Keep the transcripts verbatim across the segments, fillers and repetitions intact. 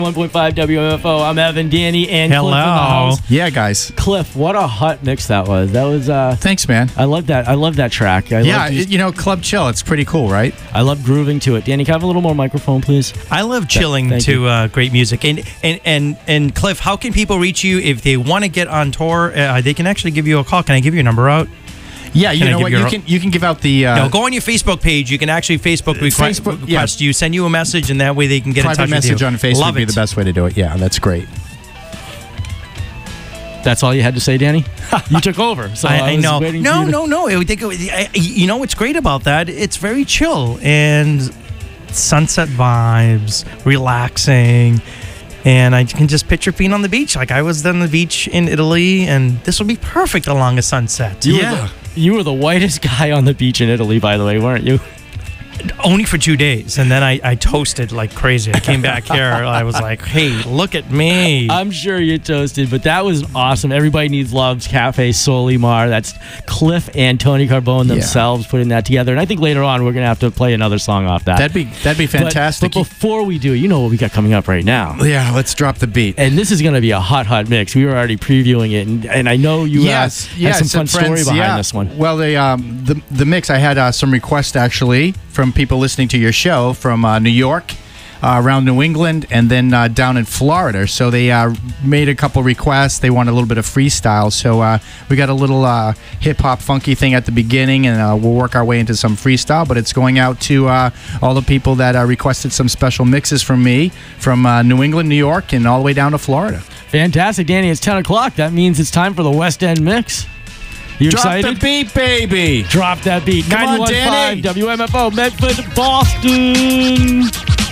one point five W M F O. I'm Evan, Danny, and Hello. Cliff in the house. Yeah, guys. Cliff, what a hot mix that was. That was. uh Thanks, man. I love that. I love that track. I yeah, love just, you know, Club Chill. It's pretty cool, right? I love grooving to it. Danny, can I have a little more microphone, please? I love chilling Thank to you. uh, great music. And, and and and Cliff, how can people reach you if they want to get on tour? Uh, they can actually give you a call. Can I give your number out? Yeah, you Can I know give what? you You a- can you can give out the uh, no, go on your Facebook page. You can actually Facebook request, Facebook, yeah. request you, send you a message, and that way they can get in private touch message with you. on Facebook Love would be it. the best way to do it. Yeah, that's great. That's all you had to say, Danny? You took over. So I, I, I was know. waiting No, for you to- no, no. I think it, I, you know what's great about that? It's very chill and sunset vibes, relaxing. And I can just picture being on the beach. Like I was on the beach in Italy, and this would be perfect along a sunset. You Yeah. Were the, you were the whitest guy on the beach in Italy, by the way, weren't you? Only for two days, and then I, I toasted like crazy. I came back here. I was like, "Hey, look at me!" I'm sure you toasted, but that was awesome. Everybody Needs Love's Cafe Solimar. That's Cliff and Tony Carbone themselves putting that together. And I think later on we're going to have to play another song off that. That'd be that'd be But- fantastic. But, before we do, you know what we got coming up right now. yeah, let's drop the beat. And this is going to be a hot, hot mix. We were already previewing it, and, and I know you yes, uh, yes, have some fun and friends, story behind yeah. this one. Well, the um, the the mix. I had uh, some requests actually from people listening to your show from uh, New York, uh, around New England, and then uh, down in Florida. So they uh, made a couple requests. They want a little bit of freestyle. So uh, we got a little uh, hip hop funky thing at the beginning, and uh, we'll work our way into some freestyle. But it's going out to uh, all the people that uh, requested some special mixes from me from uh, New England, New York, and all the way down to Florida. Fantastic, Danny. It's ten o'clock. That means it's time for the West End Mix. You Drop excited? the beat, baby. Drop that beat. Come on, ninety-one point Danny. five W M F O, Medford, Boston.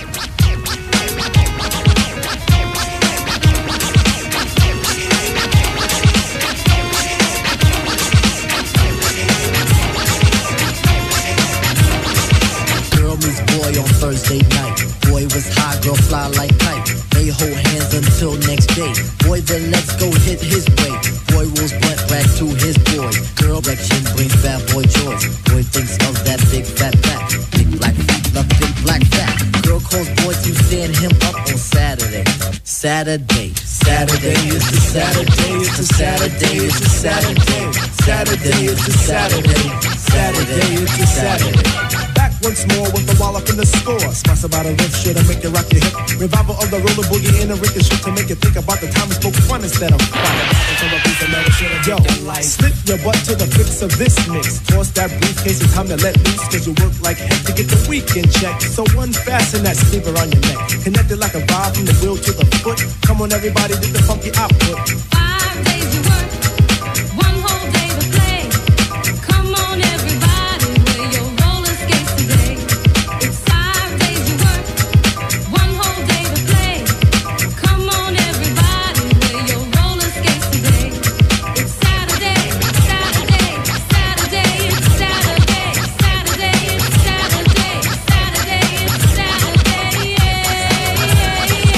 Girl meets boy on Thursday night. Boy was high, girl fly like kite. They hold hands until next day. Boy then let's go hit his way. Boy rolls blunt back to his boy. Girl direction brings bad boy joy. Boy thinks of that big fat fat. Big black fat, love big black fat. Girl calls boy to stand him up on Saturday. Saturday, Saturday is the Saturday, it's a Saturday, it's a Saturday. Saturday is the Saturday, Saturday is the Saturday. Back once more with the wallop in the score. Smash about a riff shit and make you rock your hip. Revival of the roller boogie in a ricochet to make you think about the time we spoke fun instead of Yo, slip your butt to the fix of this mix. Toss that briefcase, it's time to let loose. Cause you work like heck to get the weekend check. So unfasten that sleeper on your neck. Connected like a vibe from the wheel to the foot. Come on everybody, get the funky output. Five days to work, one whole day to play. Come on, everybody, wear your roller skates today. It's five days to work, one whole day to play. Come on, everybody, wear your roller skates today. It's Saturday, Saturday, Saturday, it's Saturday, Saturday, it's Saturday, Saturday, it's Saturday, yeah, yeah,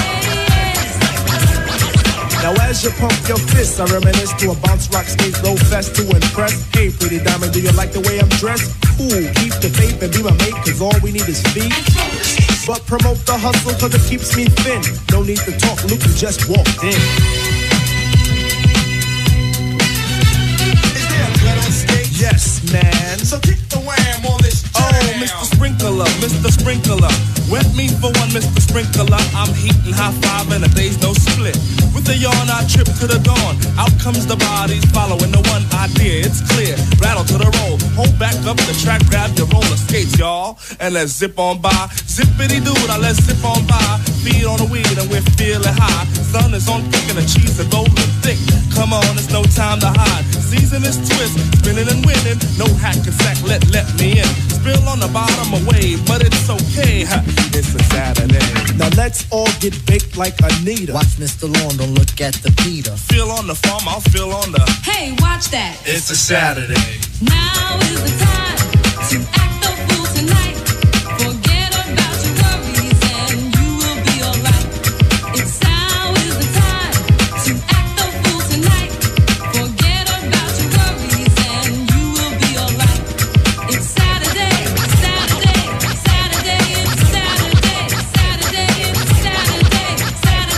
yeah. Now as you pump your fists, I reminisce to a bounce rock skate low fest to impress. Hey pretty diamond, do you like the way I'm dressed? Cool, keep the faith and be my mate, cause all we need is feet. But promote the hustle cause it keeps me thin. No need to talk, Luke, you just walked in. Is there a blood on stage? Yes, man. So kick the wham on this jam. Oh, Mister Sprinkler, Mister Sprinkler. Wet me for one, Mister Sprinkler. I'm heating high five and a day's no split. With the yawn, I trip to the dawn. Out comes the bodies following the one idea. It's clear. Rattle to the roll. Hold back up the track, grab your roller skates, y'all. And let's zip on by. Zippity doo, now let's zip on by. Feet on the weed and we're feeling high. Sun is on thick and the cheese is golden thick. Come on, it's no time to hide. Season is twist, spinning and winning. No hack and sack, let let me in. Spill on the bottom of wave, but it's okay. Ha, it's a Saturday. Now let's all get baked like Anita. Watch Mister Lawn, don't look at the Peter. Feel on the farm, I'll feel on the. Hey, watch that. It's a Saturday. Now is the time to act the fool tonight. Forget about your worries and you will be alright. It's now is the time to act the fool tonight. Forget about your worries and you will be alright. It's Saturday, Saturday, Saturday, it's Saturday, Saturday, it's Saturday, Saturday.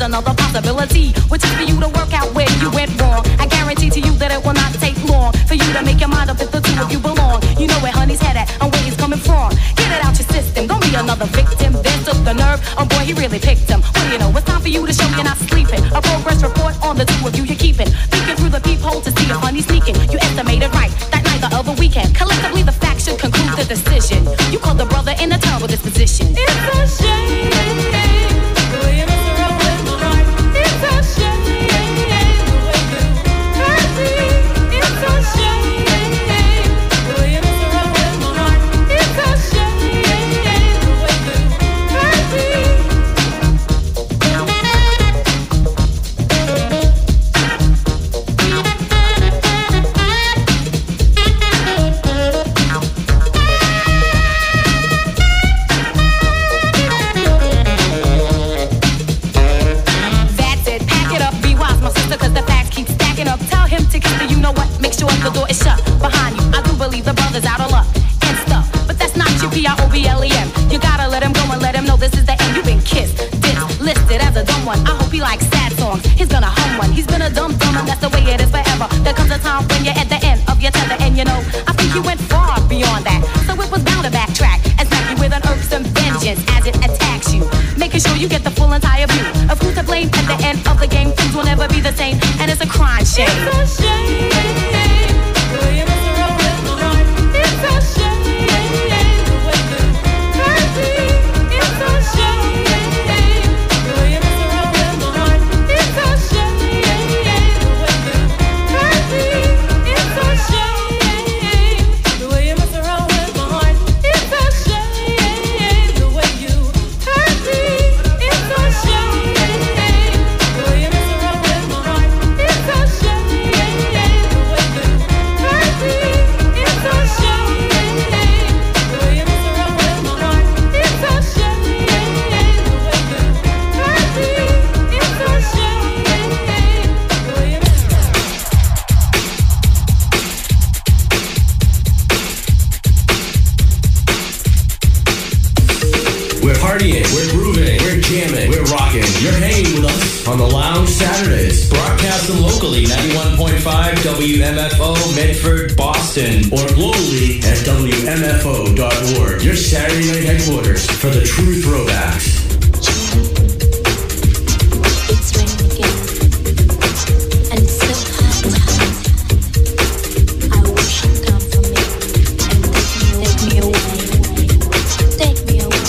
there's another possibility, which is for you to work out where you went wrong. I guarantee to you that it will not take long for you to make your mind up if the two of you belong. You know where honey's head at and where he's coming from. Get it out your system, don't be another victim. Then took the nerve, oh boy, he really picked him. What do you know, it's time for you to show you're not sleeping. A progress report on the two of you you're keeping. Peeking through the peephole to see if honey's sneaking. You estimated right, that night the other weekend. Collectively the facts should conclude the decision. You called the brother in a terrible disposition. It's a shame, the way you mess around with my heart. It's a shame, the way you hurt me. It's a shame, the way you mess around with my heart. It's a shame, the way you hurt me. That's it, pack it up, be wise, my sister, cause the facts keep stacking up. Tell him to keep the you know what, make sure the door is shut behind you. I do believe the brother's out of luck and stuff, but that's not you, P R O B L E M. You gotta let him go and let him know this is the end. You've been kissed, dissed, listed as a dumb one. I hope he likes sad songs, he's gonna hum one. He's been a dumb dumb and that's the way it is forever. There comes a time when you're at the end of your tether, and you know, I think you went far beyond that. So it was bound to backtrack and smack you with an irksome vengeance as it attacks you, making sure you get the full entire view of who's to blame at the end of the game. Things will never be the same, and it's a crying shame. It's a shame, the way you mess around with my heart. It's a shame, the way you hurt me. It's a shame, the way you mess around with my heart. It's a shame, the way you hurt me. It's a shame, the way you mess around with my heart. It's a shame, the way you hurt me. It's a shame, the way you mess around with my heart. It's a shame, the way you hurt me. It's a shame, the way you mess around with my heart. It's a shame, the way you hurt me. It's a shame, the way you mess. We're partying, we're grooving, we're jamming, we're rocking. You're hanging with us on the Lounge Saturdays. Broadcasting locally, ninety-one point five W M F O, Medford, Boston, or globally at W M F O dot org. Your Saturday night headquarters for the true throwbacks. It's raining again, and it's so hot. I wish you'd come for me and take me away, take me away.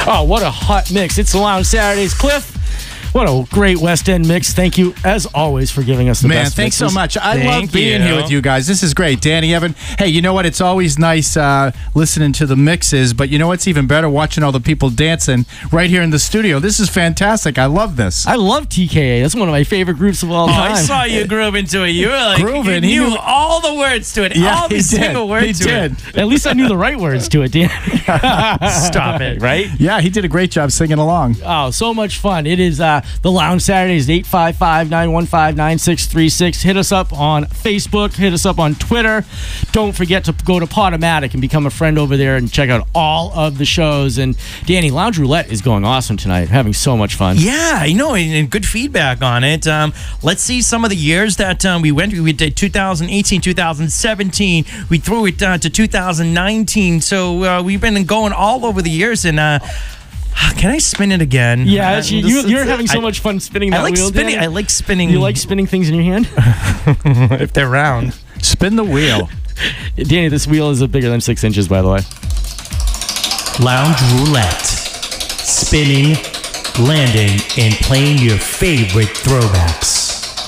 Oh, what a hot mix. It's the Lounge Saturdays. Cliff, what a great West End mix. Thank you, as always, for giving us the Man, best thanks mixes. so much. I Thank love being you. here with you guys. This is great. Danny, Evan. Hey, you know what? It's always nice uh, listening to the mixes, but you know what's even better? Watching all the people dancing right here in the studio. This is fantastic. I love this. I love T K A. That's one of my favorite groups of all Oh, time. I saw you groove into it. You were like, Grooving. you He knew knew- all the words to it. Yeah, all he the did. single words He to did. it. At least I knew the right words to it, Dan. Stop it. Right? Yeah, he did a great job singing along. Oh, so much fun. It is uh, the Lounge Saturdays, eight five five, nine one five, nine six three six. Hit us up on Facebook. Hit us up on Twitter. Don't forget to go to Podomatic and become a friend over there and check out all of the shows. And Danny, Lounge Roulette is going awesome tonight. Having so much fun. Yeah, you know, and, and good feedback on it. Um, let's see some of the years that um, we went. We did two thousand eighteen, two thousand seventeen. We threw it uh, to two thousand nineteen. So uh, we've been going all over the years. And uh, can I spin it again? Yeah, Uh, you, this you, is- you're having so I- much fun spinning that I like wheel, spinning. Danny. I like spinning. You like spinning things in your hand? if they're round. Spin the wheel. Danny, this wheel is bigger than six inches, by the way. Lounge Roulette. Spinning, landing, and playing your favorite throwbacks.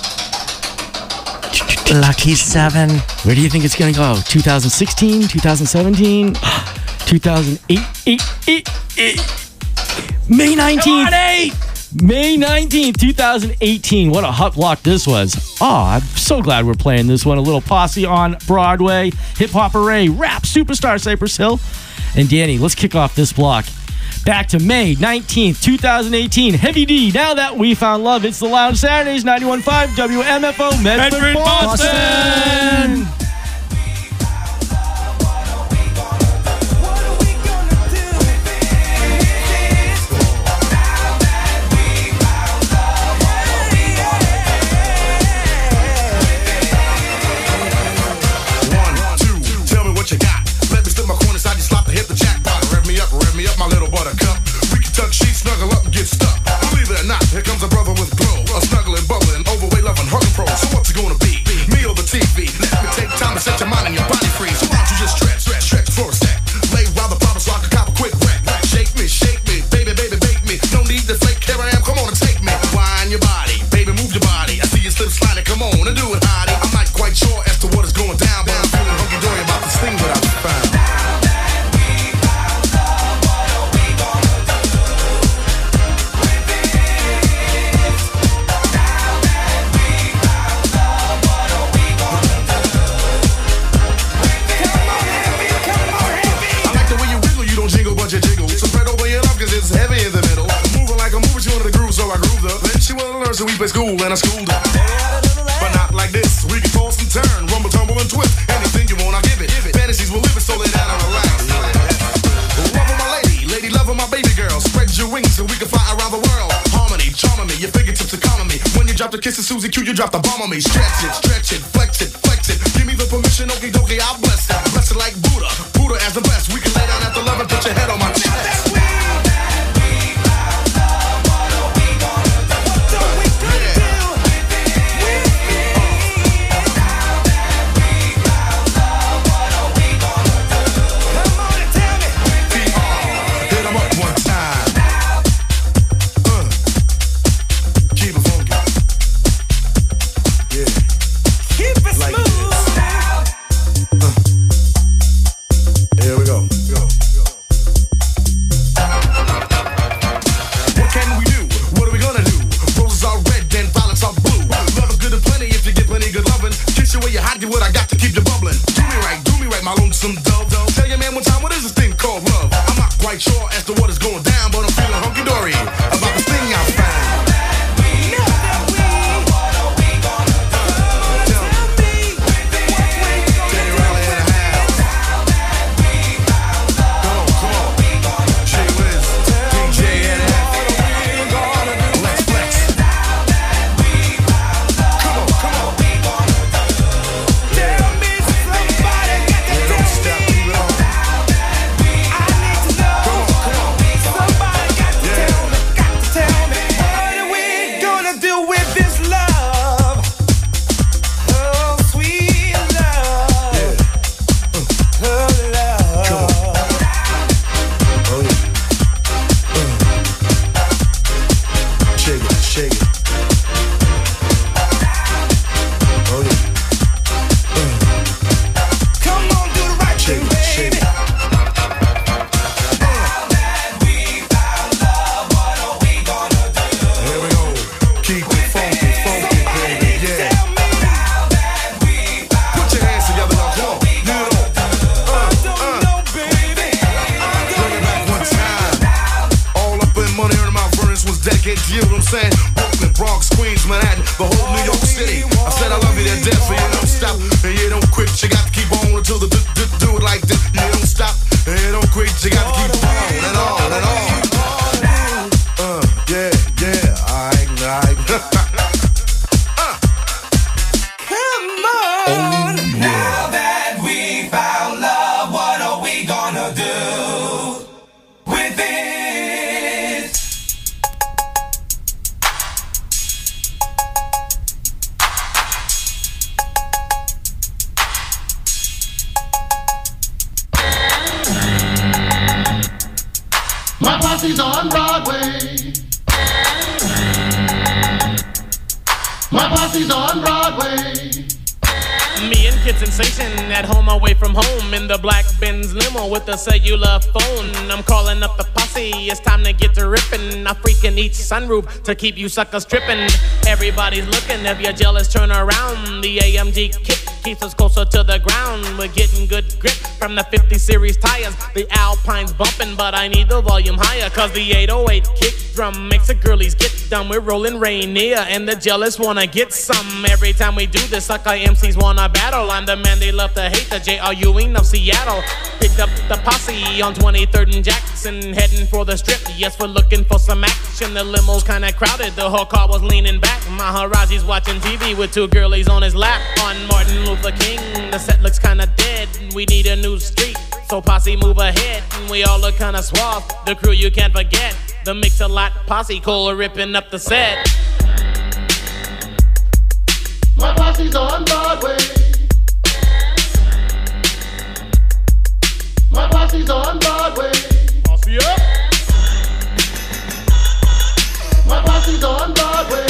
Lucky seven. Where do you think it's going to go? twenty sixteen, twenty seventeen, two thousand eight, eight, eight, eight. May nineteenth. May nineteenth, twenty eighteen. What a hot block this was. Oh, I'm so glad we're playing this one. A little Posse on Broadway, Hip Hop Array, Rap Superstar Cypress Hill. And Danny, let's kick off this block. Back to May nineteenth, twenty eighteen. Heavy D, Now That We Found Love. It's the Lounge Saturdays, ninety-one point five W M F O, Medford, Medford, Boston. Boston. One, two, tell me what you got. Let me slip my corner side, you slop to hit the jackpot. Rev me up, rev me up, my little buttercup. We can tuck sheets, snuggle up and get stuck. Believe it or not, here comes a brother with glow. A snuggling, bubbling, overweight, loving, hugging pro. So what's it gonna be? Me or the T V? Let me take time to set your mind and your body free. So why don't you just stretch, stretch, stretch for a sec. Lay while the proper so I can cop a quick wreck. Shake me, shake me, baby, baby, bake me. No need to fake, here I am, come on and take me. Wind your body, baby, move your body. I see you slip sliding, come on and do it, hottie. I'm not quite sure as to what is going down, but I'm feeling hunky-dory about this thing that I found. I like the way you wiggle, you don't jingle, but you jiggle. So spread over your love, cause it's heavy in the middle. Moving like a mover, she wanted to groove, so I grooved her. Then she wanted to learn, so we play school, and I schooled her. But not like this, we can toss and turn, rumble, tumble, and twist. Anything you want, I'll give it. Fantasies will live it, so lay down and relax. Love of my lady, lady love of my baby girl. Spread your wings so we can fly around the world. Harmony, charming me, your fingertips are calming me. When you drop the kiss of Susie Q, you drop the bomb on me. Stretch it, stretch it, flex it, flex it. Give me the permission, okie dokie, I'll bless it. Bless it like Buddha, Buddha as the best. We can lay down after love and put your head on my chest. Hit 'em up one time. Uh, keep it funky. Yeah. Keep it like smooth. Uh, here we go. Go. What can we do? What are we gonna do? Roses are red, then violets are blue. Love is good and plenty if you get plenty good loving. Kiss you where you're hot, get what I got to keep you bubbling. Do me right, do me right, my lonesome dove. Tell your man one time, what is this thing called love? I'm not quite sure as to what is going down, but I'm feeling hunky-dory about this thing I found. Teddy Riley in the house. Come on, come on. Jay Wiz, D J N F. Let's flex. Come on, come on. Yeah. Yeah, don't stop, keep it on. Come on, come on. saying? Brooklyn, Bronx, Queens, Manhattan, the whole New York City. I said I love you to death, but you don't stop, and you don't quit. You got to keep on until the do, do, do it like this. You don't stop, and you don't quit. You got to keep on and on and on. Uh, yeah, yeah, alright, alright. uh. Come on. Now that we found love, what are we gonna do with it? My posse's on Broadway. My posse's on Broadway. Me and Kid Sensation at home away from home in the black Benz limo with a cellular phone. I'm calling up the posse, it's time to get to ripping. I freaking each sunroof to keep you suckers tripping. Everybody's looking, if you're jealous turn around. The A M G kick keeps us closer to the ground. We're getting good grip from the fifty series tires. The Alpine's bumping, but I need the volume higher, cause the eight oh eight kick drum makes the girlies get dumb. We're rolling Rainier and the jealous wanna get some. Every time we do this, sucker M Cs wanna battle. I'm the man they love to hate, the J R Ewing of Seattle. Picked up the posse on twenty-third and Jackson, heading for the strip. Yes, we're looking for some action. The limo's kinda crowded, the whole car was leaning back. Maharaji's watching T V with two girlies on his lap. On Martin Luther King, the set looks kinda dead. We need a new street, so posse move ahead. We all look kinda suave, the crew you can't forget. The Mix-a-Lot posse, Cole ripping up the set. My posse's on Broadway. My posse's on Broadway. Posse up. My posse's on Broadway.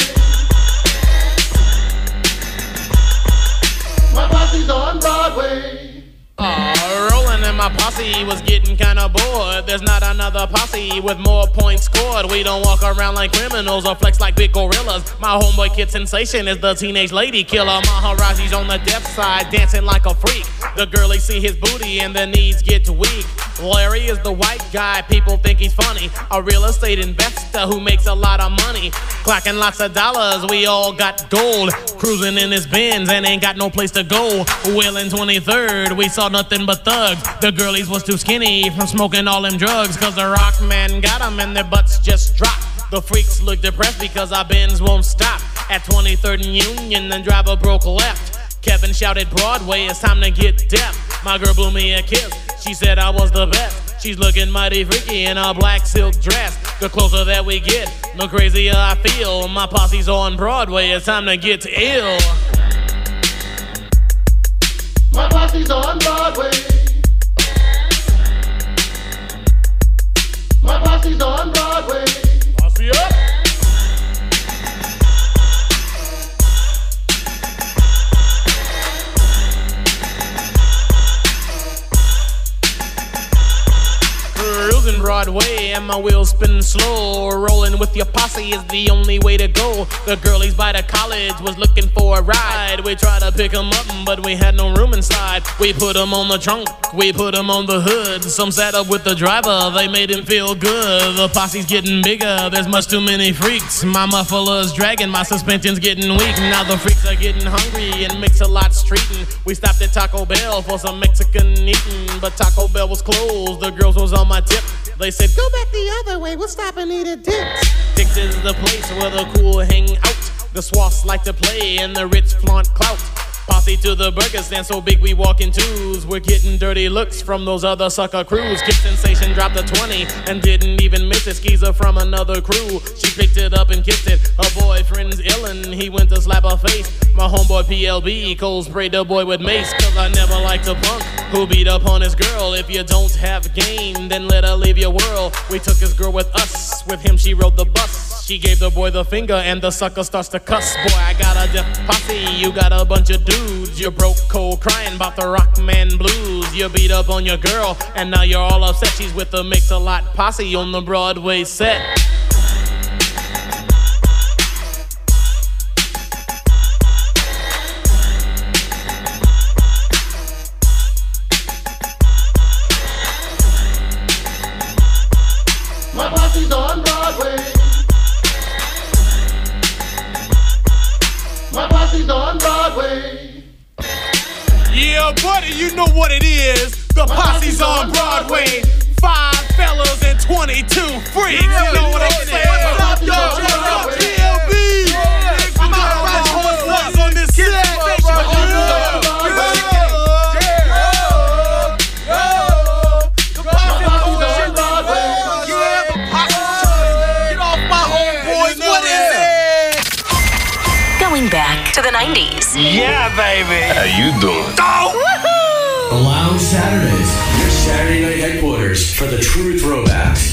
My posse's on Broadway. Aw, rolling and my posse was getting kinda bored. There's not another posse with more points scored. We don't walk around like criminals or flex like big gorillas. My homeboy Kid Sensation is the teenage lady killer. Maharaji's on the deaf side, dancing like a freak. The girlies see his booty and their knees get weak. Larry is the white guy, people think he's funny. A real estate investor who makes a lot of money. Clacking lots of dollars, we all got gold. Cruising in his Benz and ain't got no place to go. Wheeling twenty-third, we saw nothing but thugs. The girlies was too skinny from smoking all them drugs, cause the rock man got them and their butts just dropped. The freaks look depressed because our Benz won't stop. At twenty-third and Union, the driver broke left. Kevin shouted Broadway, it's time to get deaf. My girl blew me a kiss, she said I was the best. She's looking mighty freaky in a black silk dress. The closer that we get, the crazier I feel. My posse's on Broadway, it's time to get ill. My posse's on Broadway. My posse's on Broadway. Posse up. Cruising Broadway and my wheels spinning slow. Rolling with your posse is the only way to go. The girlies by the college was looking for a ride. We tried to pick them up, but we had no room inside. We put them on the trunk, we put them on the hood. Some sat up with the driver, they made him feel good. The posse's getting bigger, there's much too many freaks. My muffler's dragging, my suspension's getting weak. Now the freaks are getting hungry and Mix-a-Lot streeting. We stopped at Taco Bell for some Mexican eating, but Taco Bell was closed, the girls was on my tip. They said, go back the other way, we'll stop and eat at Dick's. Dick's is the place where the cool hang out. The swats like to play and the rich flaunt clout. Posse to the burger stand so big we walk in twos. We're getting dirty looks from those other sucker crews. Kid Sensation dropped a twenty and didn't even miss it. Skeezer from another crew, she picked it up and kissed it. Her boyfriend's illin', he went to slap her face. My homeboy P L B, Cole sprayed the boy with mace. Cause I never liked a punk who beat up on his girl. If you don't have game, then let her leave your world. We took his girl with us, with him she rode the bus. She gave the boy the finger and the sucker starts to cuss. Boy, I got a deaf posse, you got a bunch of dudes. You broke cold crying about the Rockman blues. You beat up on your girl and now you're all upset. She's with the Mix-a-Lot posse on the Broadway set. My posse's on Broadway. Buddy, you know what it is. The posse's on Broadway. Five fellas and twenty-two freaks. You know what I'm saying? What's up, y'all? P L B. I'm out on my horse on this set. Going back to the nineties. Yeah, baby. How you doing? Oh! The Lounge Saturdays, your Saturday night headquarters for the true throwbacks.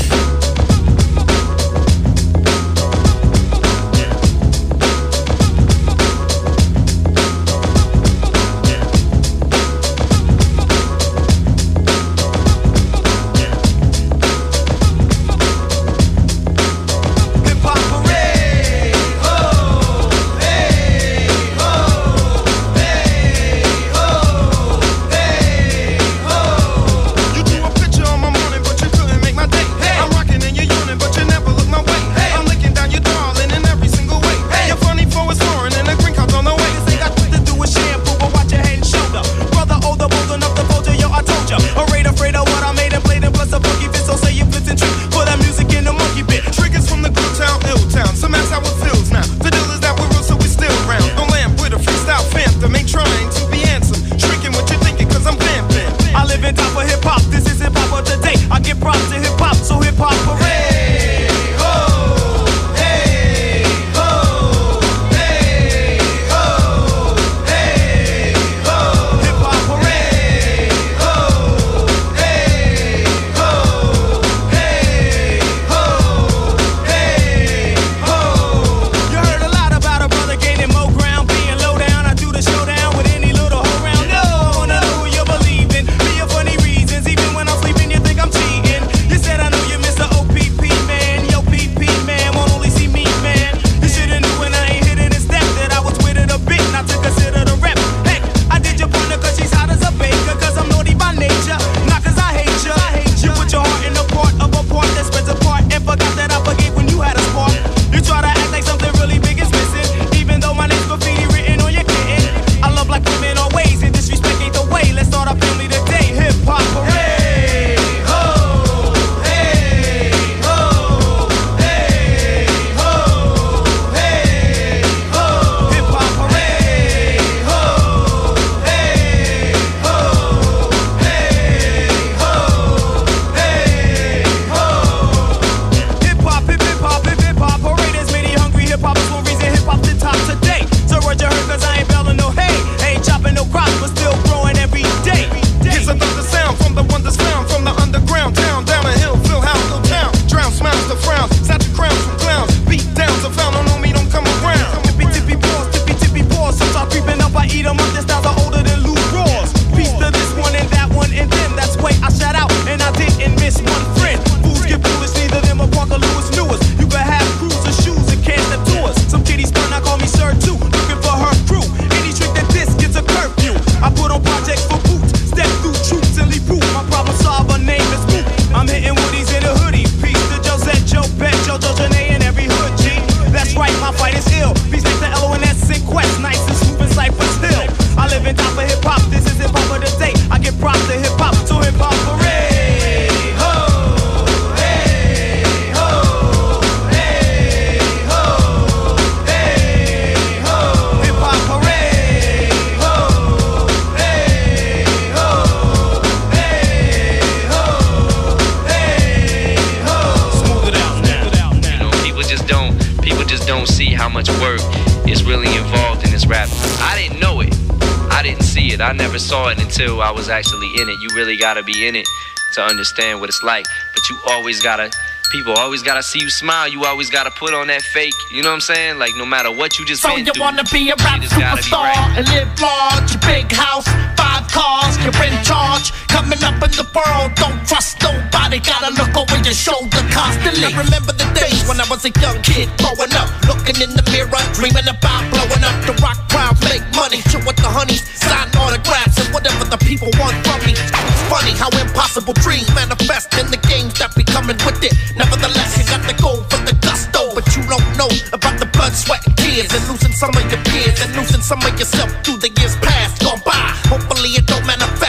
I never saw it until I was actually in it. You really gotta be in it to understand what it's like. But you always gotta, people always gotta see you smile. You always gotta put on that fake, you know what I'm saying? Like no matter what you just so been you through, wanna be a rap you just gotta be superstar right. and live large, a big house, five cars, you're in charge. Coming up in the world, don't trust nobody. Gotta look over your shoulder constantly. I remember the days when I was a young kid growing up, looking in the mirror, dreaming about blowing up the rock crowd, make money, chill with the honeys, sign autographs and whatever the people want from me. It's funny how impossible dreams manifest in the games that be coming with it. Nevertheless, you got to go for the gusto, but you don't know about the blood, sweat, and tears, and losing some of your peers, and losing some of yourself through the years past gone by. Hopefully it don't manifest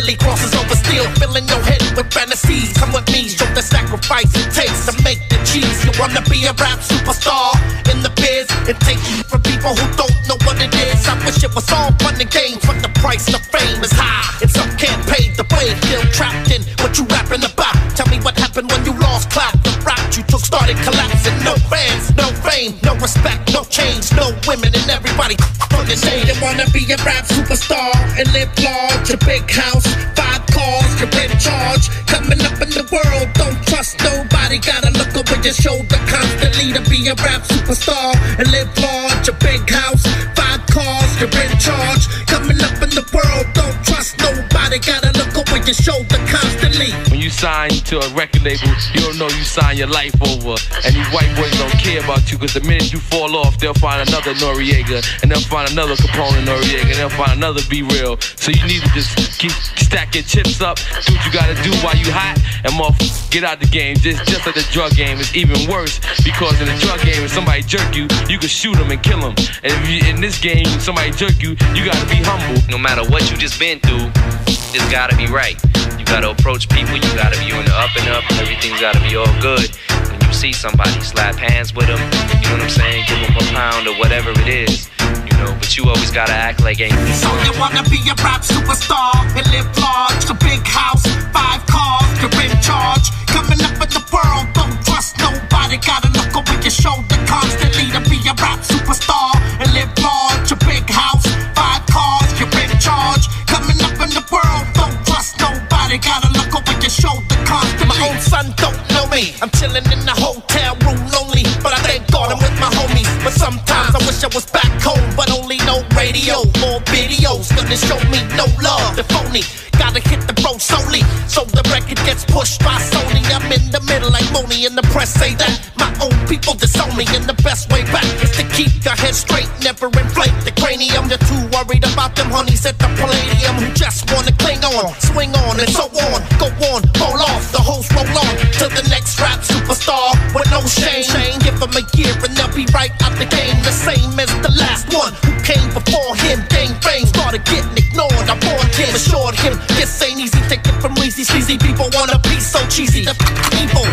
really crosses over steel, filling your head with fantasies. Come with me, show the sacrifice it takes to make the cheese. You wanna be a rap superstar in the biz? It takes you from people who don't know what it is. I wish it was all fun and games, but the price of fame is high, and some can't pay the blame. Still trapped in what you rapping about. Tell me what happened when you lost clout. The route you took started collapsing. No fans, no fame, no respect, no change, no women, and everybody from the shade. They wanna be a rap superstar and live large. A big house, five cars, you're in charge. Coming up in the world, don't trust nobody. Gotta look over your shoulder constantly to be a rap superstar and live large. A big house, five cars, you're in charge. Coming up in the world, don't trust nobody. Gotta look over your shoulder constantly. When you sign to a record label, you don't know you sign your life over. And these white boys don't care about you, cause the minute you fall off, they'll find another Noriega, and they'll find another Capone Noriega, and they'll find another Be Real. So you need to just keep stack your chips up, do what you gotta do while you hot, and motherfucker, get out the game. Just, just like the drug game, it's even worse, because in the drug game, if somebody jerk you, you can shoot them and kill them. And if you, in this game, somebody jerk you, you gotta be humble. No matter what you just been through, it's gotta be right. You gotta approach people, you gotta be on the up and up, everything's gotta be all good. When you see somebody, slap hands with them, you know what I'm saying, give them a pound or whatever it is, you know, but you always gotta act like ain't. So you wanna be a rap superstar and live large, a big house, five cars, you're in charge. Coming up in the world, don't trust nobody, gotta look over your shoulder constantly to be a rap superstar and live large, a big house, five cars, you're in charge. Coming up in the world, don't trust nobody, gotta look over your shoulder constantly. My own son don't know me, I'm chilling in the hotel room lonely, but I thank God I'm with my homies. But sometimes I wish I was back home, but only no radio or videos gonna show me no love. The phony gotta hit the road solely, so the record gets pushed by Sony. I'm in the middle like Moni, and the press say that my own people disown me, and the best way back is to keep your head straight, never inflate the cranium. You're too worried about them honeys at the Palladium who just wanna cling on, swing on, and so on. Go on, roll off, the hoes roll on to the next rap superstar with no shame. Give them a year and they'll be right out the game, the same as the last one who came before him. Gained fame, started getting ignored. I warned him, assured him this ain't easy. Take it from Weezy, sleazy people wanna be so cheesy. The f- evil.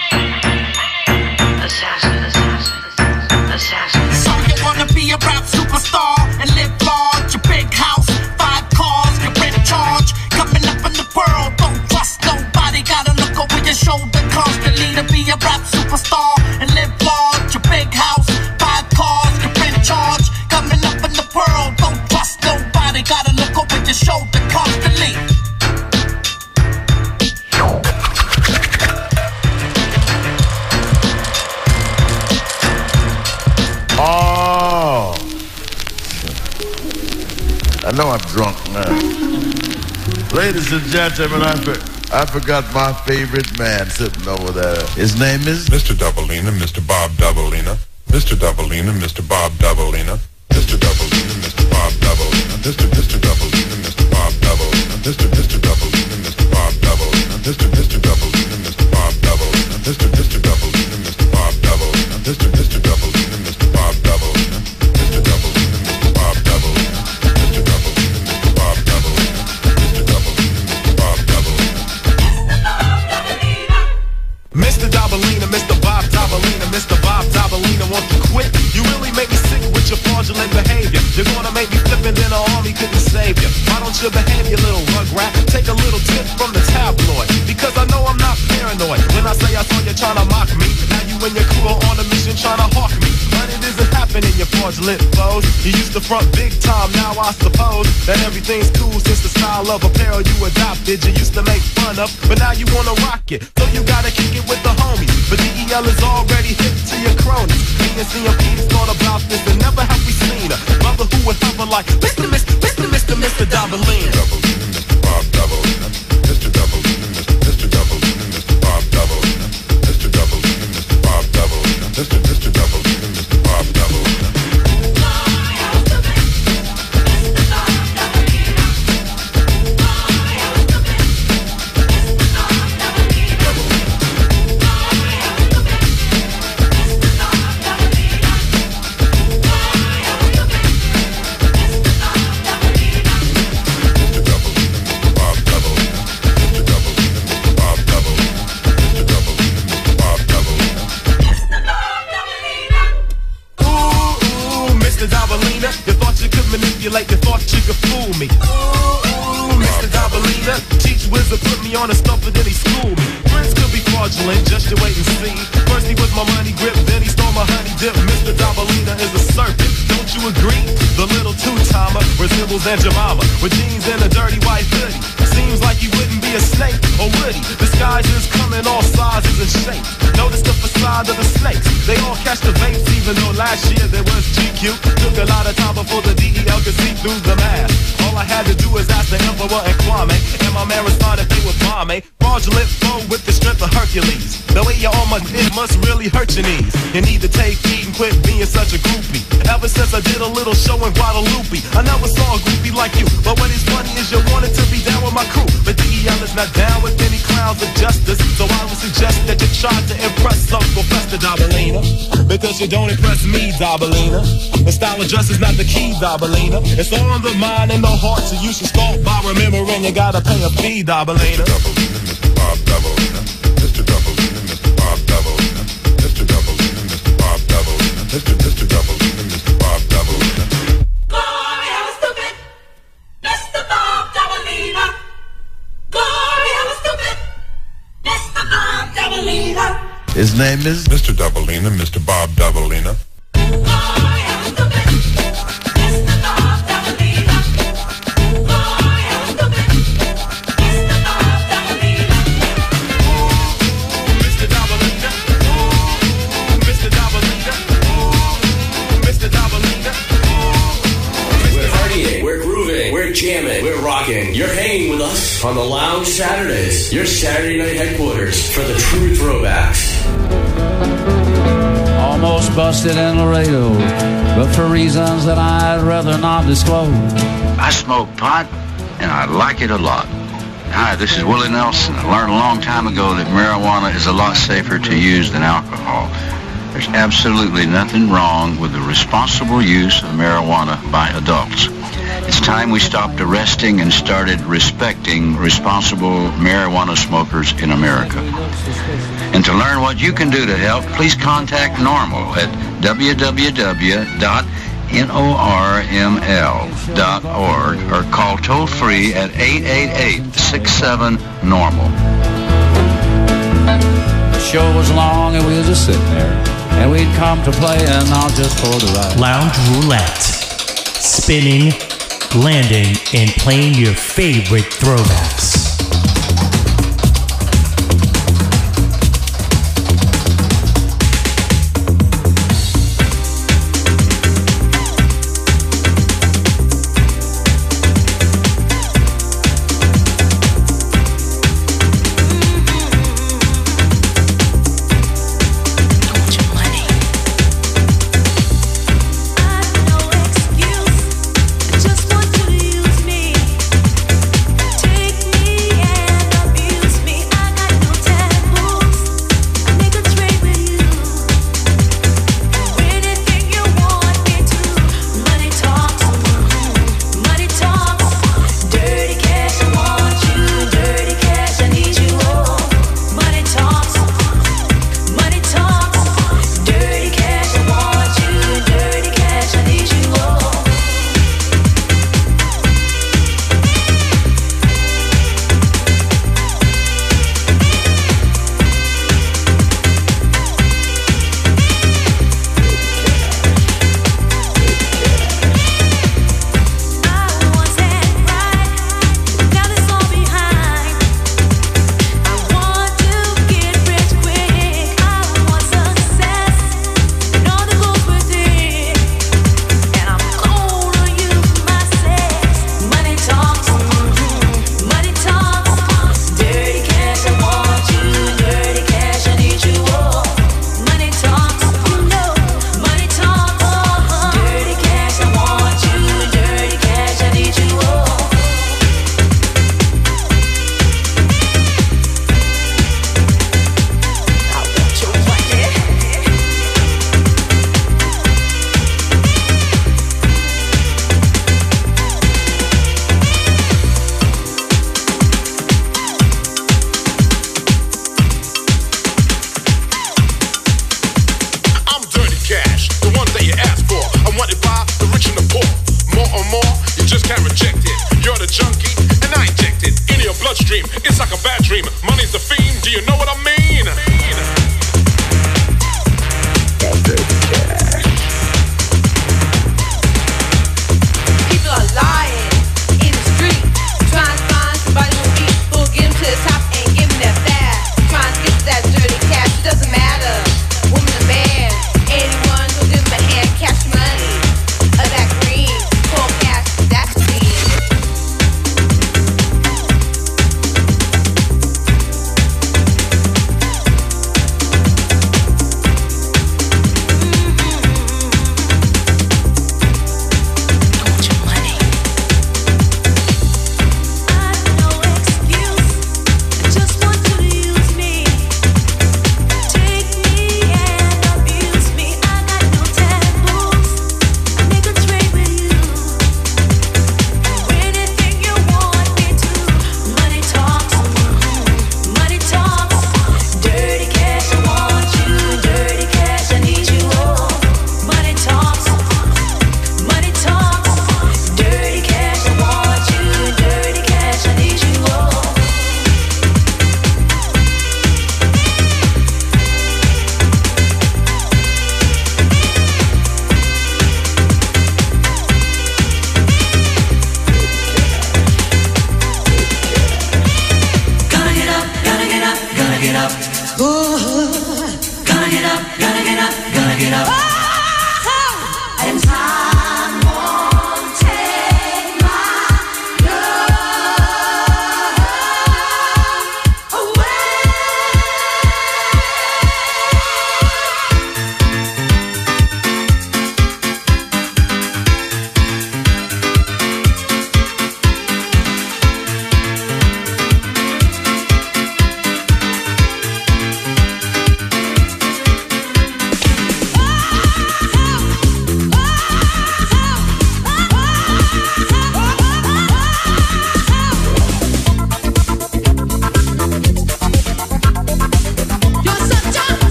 So you wanna be a rap superstar and live large, a big house, five cars, you're in charge. Coming up in the world, don't trust nobody. Gotta look over your shoulder constantly to be a rap superstar and live large, a big house, five cars, you're in charge. Coming up in the world, don't trust nobody. Gotta look over your shoulder constantly. Oh, I know I'm drunk now. Ladies and gentlemen, I, for, I forgot my favorite man sitting over there. His name is Mister Doubleina, Mister Bob Doubleina, Mister Doubleina, Mister Bob Doubleina, Mister Doubleina, Mister Bob Doubleina, Mister Mister Doubleina, Mister Bob Doubleina, Mister Mister Doubleina, Mister Bob Doubleina, Mister Mister Doubleina, Mister Bob Doubleina, Mister Mister Doubleina, Mister Bob Doubleina, Mister Mister Doubleina, Mister Bob Doubleina, Mister Doubleina, Mister Bob Doubleina, Mister Doubleina, Mister Bob Doubleina, Mister Doubleina, Mister Bob Doubleina. Mister Doubleina, Mister Bob Doubleina, Mister Bob Doubleina wants to quit. You really make me sick with your fraudulent behavior. You're gonna make me flip and then the army couldn't save you. Why don't you behave, you little rugrat? Take a little tip from the tabloid, because I know I'm not paranoid. When I say I saw you trying to mock me, now you and your crew are on a mission trying to hawk me. But it isn't happening, you fraudulent foes. You used to front big time, now I suppose that everything's cool since the style of apparel you adopted. You used to make fun of, but now you wanna rock it. So you gotta kick it with the homies. But D E L is already hip to your cronies. Me and C M P's thought about this and never have we seen a brother who would hover like Mister Mister Mister Mister Mister Doubleina. Doubleina, Mister Bob Doubleina, Mister Doubleina, Mister Mister Doubleina, Mister Bob Doubleina, Mister Doubleina, Mister Bob Doubleina, Mister Mister Doubleina, Mister Bob Doubleina. Bob Double. fool me. Ooh, Mister Dabalina, teach wizard put me on a stumper, then he schooled me. Friends could be fraudulent, just you wait and see. First he was my money grip, then he stole my honey dip. Mister Dabalina is a serpent, don't you agree? The little two-timer resembles Aunt Jemima with jeans and a dirty white hoodie. Seems like he wouldn't be a snake, or would he? Disguises come in all sizes and shapes. Notice the facade of the snakes. They all catch the vapes, even though last year there was G Q. Took a lot of time before the D E L could see through the mask. All I had to do was ask the Emperor and Kwame, and my man responded they were bomb. Fraudulent foe with the strength of Hercules. The way you're on my dick must really hurt your knees. You need to take heed and quit being such a groupie. Ever since I did a little show in Guadalupe, I never saw a groupie like you. But what is funny is you wanted to be down with my crew. But D E L is not down with any clowns of justice. So I would suggest that you try to impress Uncle Fester Dabalina. Because you don't impress me, Dabalina. The style of dress is not the key, Dabalina. It's all in the mind and the heart, so you should start by remembering you gotta pay a fee, Dabalina. Mister Bob Dabalina, Mister Dabalina, Mister Bob Dabalina, Mister Dabalina, Mister Bob Dabalina, Mister Mister Dabalina, Mister Bob Dabalina. Glory, I was stupid. Mister Bob Dabalina. Glory, I was stupid. Mister Bob Dabalina. His name is Mister Dabalina, Mister Bob Dabalina. Jamming, we're rocking. You're hanging with us on the Lounge Saturdays, your Saturday night headquarters for the true throwbacks. Almost busted in Laredo, but for reasons that I'd rather not disclose. I smoke pot, and I like it a lot. Hi, this is Willie Nelson. I learned a long time ago that marijuana is a lot safer to use than alcohol. There's absolutely nothing wrong with the responsible use of marijuana by adults. It's time we stopped arresting and started respecting responsible marijuana smokers in America. And to learn what you can do to help, please contact NORML at w w w dot norml dot org or call toll-free at eight eight eight, six seven, normal. The show was long and we were just sitting there, and we'd come to play and not just for the ride. Lounge roulette. Spinning, landing, and playing your favorite throwbacks. Just want you to use me. Take me want or more, you just can't reject it. You're the junkie, and I inject it into your bloodstream. It's like a bad dream. Money's the fiend. Do you know what I mean? People are lying in the street, trying to find somebody who'll eat, who'll get them to the top and give them that fast. Trying to get to that dirty cash, it doesn't matter. Woman or man, anyone who'll give them a hand, cash money, or that green, cold cash, that's green.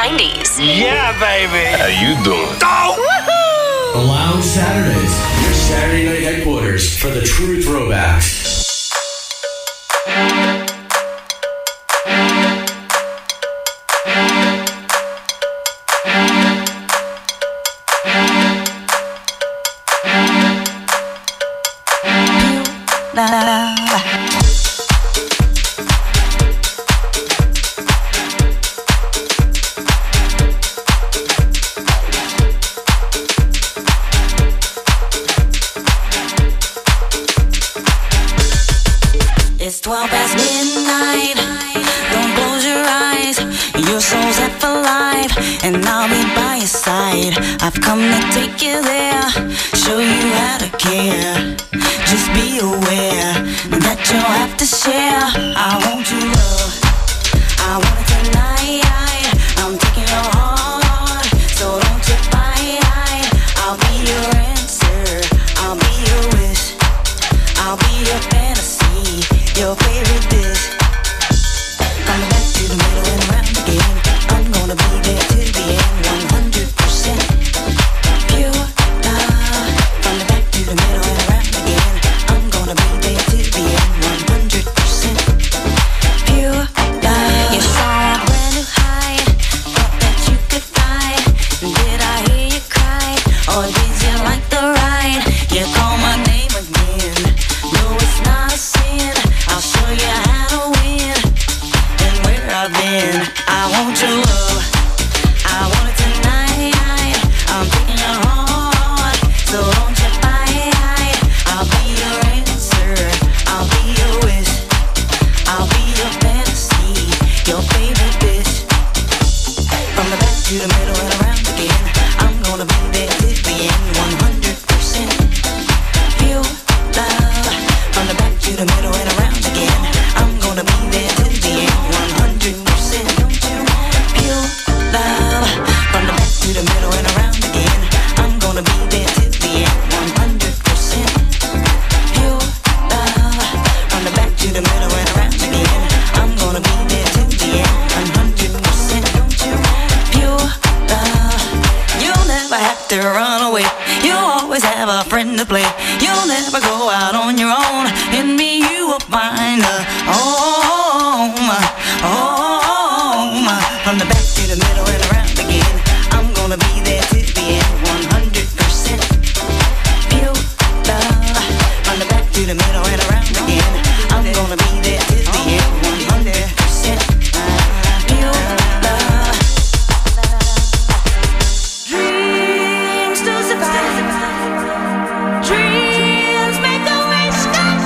nineties. Yeah, baby. How you doing? Oh, The Lounge Saturdays, your Saturday night headquarters for the true throwbacks. La, la, la, la. It's twelve past midnight. Don't close your eyes. Your soul's set for life, and I'll be by your side. I've come to take you there, show you how to care. Just be aware that you'll have to share. I want your love, I want it tonight. I'm taking your heart, so don't you fight. I'll be your answer, I'll be your wish, I'll be your fantasy, your favorite dish. From the back to the middle and around again, I'm gonna be there till the end, one hundred percent pure love. From the back to the middle and around again, I'm gonna be there till the end, one hundred percent pure love. You saw a brand new high, thought that you could fly. Did I hear you cry, or did you like the ride? You call my name again, no it's not a sin. I'll show you how to win, and where I've been. I want your love, I want it tonight. I'm taking your heart, so don't you fight. I'll be your answer, I'll be your wish, I'll be your fantasy, your favorite bitch. From the back to the middle and around again, I'm gonna be there till the end, one hundred percent pure love. From the back to the middle and around again, I'm gonna be there till the end, one hundred percent pure love. From the back to the middle and around again, I'm gonna be there till the end, one hundred percent pure love. From the back to the middle and around again, I'm gonna be there till the end, one hundred percent pure love. You'll never have to run away, you'll always have a friend to play. You'll never go out on your own, in me you will find a home, home. From the back to the middle and around again, I'm gonna be there till the end, one hundred percent pure love. From the back to the middle and around again, I'm gonna be there till the end, one hundred percent pure love. Dreams to survive, dreams make a wish come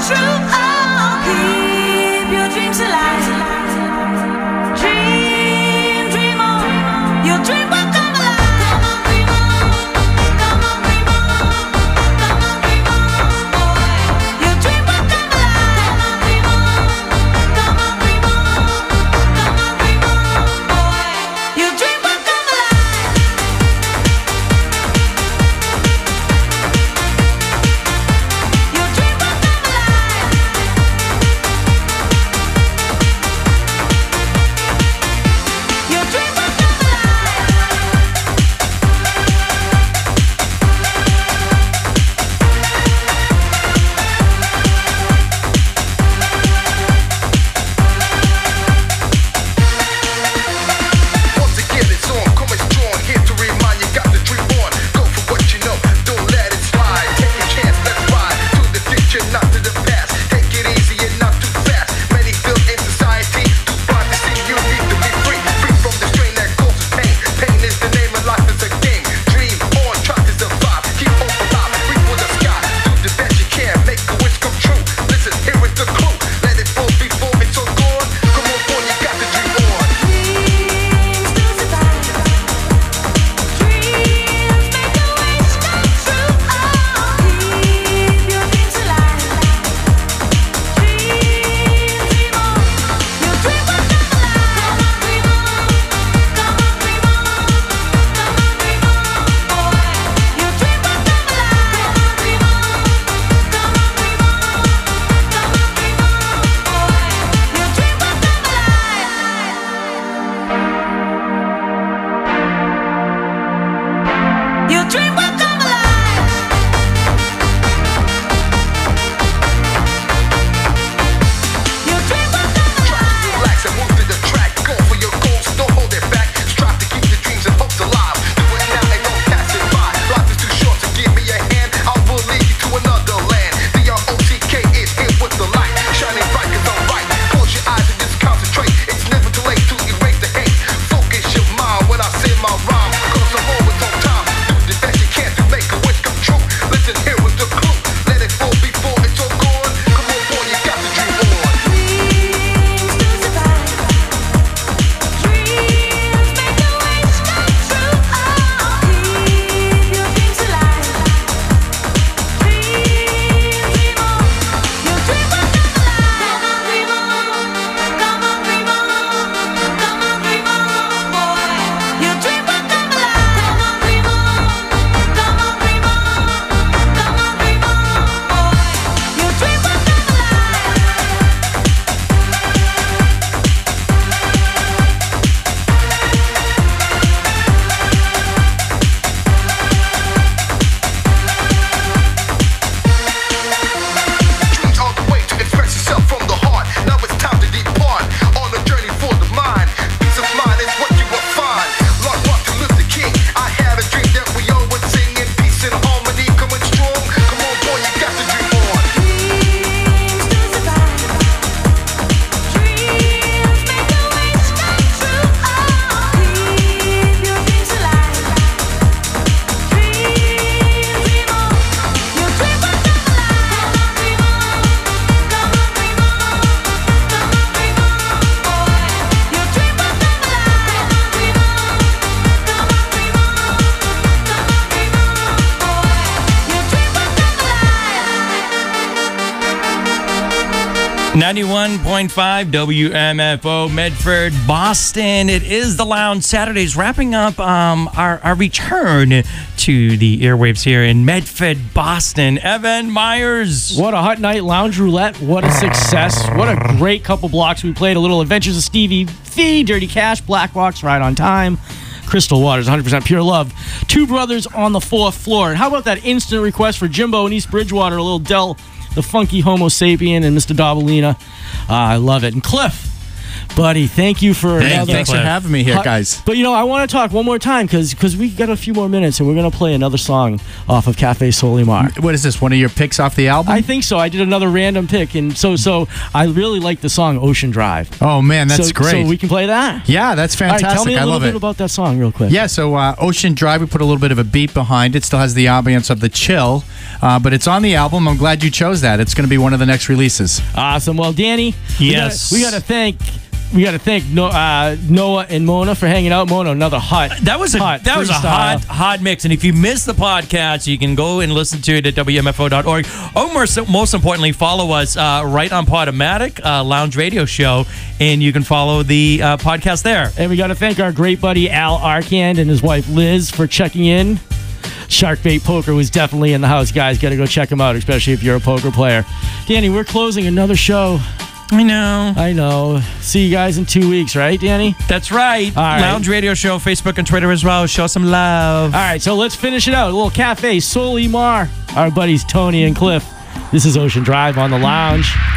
ninety-one point five W M F O Medford, Boston. It is the Lounge Saturdays, wrapping up um, our, our return to the airwaves here in Medford, Boston. Evan Myers. What a hot night. Lounge Roulette. What a success. What a great couple blocks we played. A little Adventures of Stevie V, Dirty Cash, Black Box, Right on Time, Crystal Waters, one hundred percent Pure Love. Two Brothers on the Fourth Floor. And how about that instant request for Jimbo in East Bridgewater, a little Del, the funky Homo Sapien, and Mister Dabalina. Uh, I love it. And Cliff, buddy, thank you for Thank another- you. Thanks for having me here, Hot- guys. But you know, I want to talk one more time because because we got a few more minutes and we're gonna play another song off of Cafe Solimar. What is this? One of your picks off the album? I think so. I did another random pick, and so so I really like the song Ocean Drive. Oh man, that's So- great. So we can play that. Yeah, that's All right, fantastic. tell me a I little love bit it. about that song, real quick. Yeah, so uh, Ocean Drive, we put a little bit of a beat behind it. Still has the ambience of the chill, uh, but it's on the album. I'm glad you chose that. It's going to be one of the next releases. Awesome. Well, Danny, Yes. we got to thank. We got to thank no, uh, Noah and Mona for hanging out. Mona, another hot. That was a hot that was a freestyle. hot hot mix. And if you missed the podcast, you can go and listen to it at W M F O dot org. Or most, most importantly, follow us uh, right on Podomatic, uh, Lounge Radio Show, and you can follow the uh, podcast there. And we got to thank our great buddy Al Arkand and his wife Liz for checking in. Sharkbait Poker was definitely in the house, guys. Got to go check him out, especially if you're a poker player. Danny, we're closing another show. I know. I know. See you guys in two weeks, right, Danny? That's right. All right. Lounge Radio Show, Facebook and Twitter as well. Show some love. All right, so let's finish it out. A little Cafe Solimar. Our buddies Tony and Cliff. This is Ocean Drive on the Lounge.